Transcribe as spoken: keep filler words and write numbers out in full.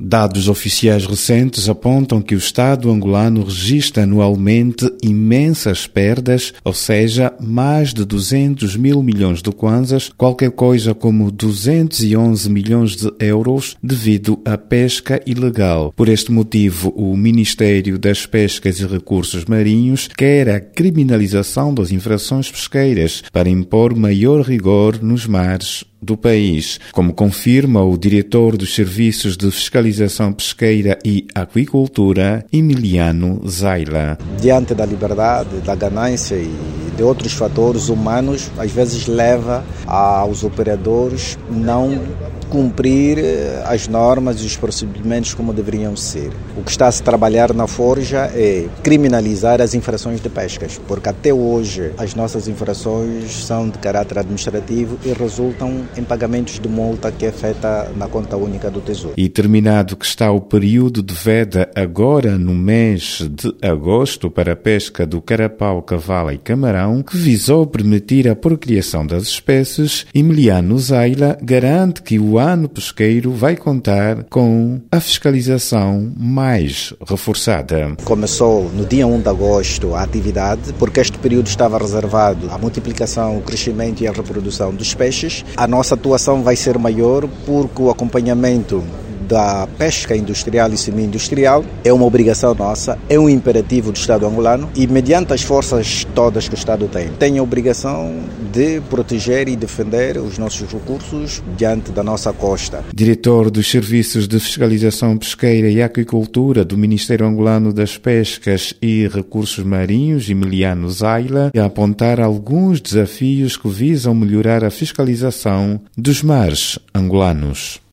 Dados oficiais recentes apontam que o Estado angolano registra anualmente imensas perdas, ou seja, mais de duzentos mil milhões de kwanzas, qualquer coisa como duzentos e onze milhões de euros, devido à pesca ilegal. Por este motivo, o Ministério das Pescas e Recursos Marinhos quer a criminalização das infrações pesqueiras para impor maior rigor nos mares do país, como confirma o diretor dos Serviços de Fiscalização Pesqueira e Aquicultura, Emiliano Zaila. Diante da liberdade, da ganância e de outros fatores humanos, às vezes leva aos operadores não cumprir as normas e os procedimentos como deveriam ser. O que está a se trabalhar na Forja é criminalizar as infrações de pescas, porque até hoje as nossas infrações são de caráter administrativo e resultam em pagamentos de multa que é feita na conta única do Tesouro. E terminado que está o período de veda agora no mês de agosto para a pesca do carapau, cavala e camarão, que visou permitir a procriação das espécies, Emiliano Zaila garante que o ano pesqueiro vai contar com a fiscalização mais reforçada. Começou no dia primeiro de agosto a atividade, porque este período estava reservado à multiplicação, o crescimento e a reprodução dos peixes. A nossa atuação vai ser maior porque o acompanhamento da pesca industrial e semi-industrial é uma obrigação nossa, é um imperativo do Estado angolano e, mediante as forças todas que o Estado tem, tem a obrigação de proteger e defender os nossos recursos diante da nossa costa. Diretor dos Serviços de Fiscalização Pesqueira e Aquicultura do Ministério Angolano das Pescas e Recursos Marinhos, Emiliano Zaila, a apontar alguns desafios que visam melhorar a fiscalização dos mares angolanos.